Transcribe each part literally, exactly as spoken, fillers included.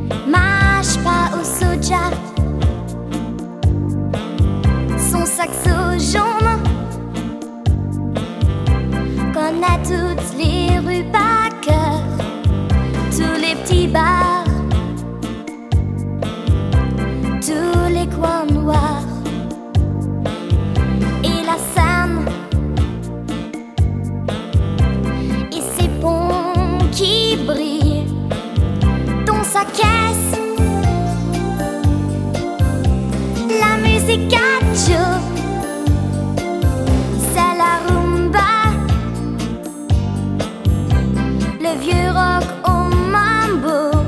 Mâche pas au soja, son saxo jaune, connaît toutes les rues par cœur, tous les petits bars, tous les coins noirs et la Seine et ses ponts qui brillent dans sa caisse. La musique à Joe, c'est la rumba, le vieux rock au mambo.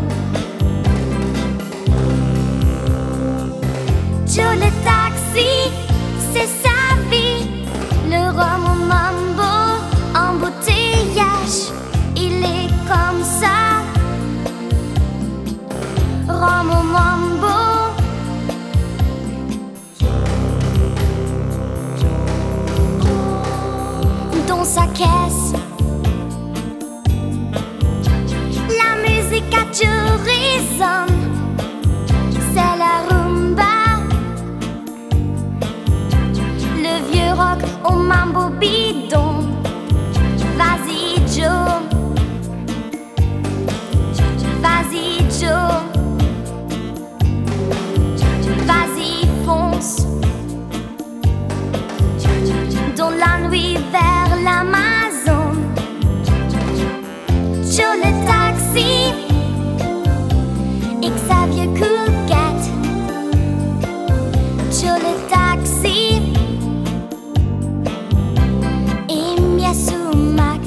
Joe le taxi, c'est sa vie, le rhum au mambo, embouteillage, il est comme ça. Rhum au mambo, dans sa caisse. La musique à Joe résonne, c'est la rumba, le vieux rock au mambo bidon. Vas-y Joe, vas-y Joe, vas-y fonce dans la nuit vers l'Amazon. Joe le taxi et Xavier Coolcat. Joe le taxi et Mia Sumac.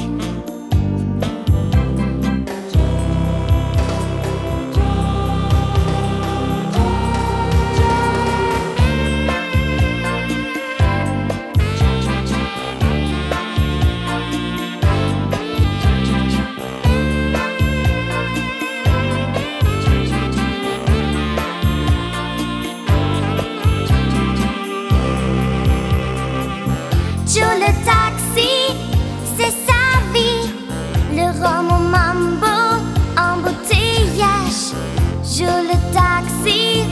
Joe le taxi, c'est sa vie, le rhum au mambo, embouteillage. Joe le taxi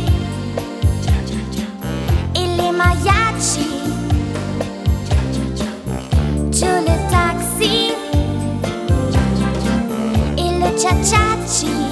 et les mariachis. Joe le taxi et le cha-cha-chi.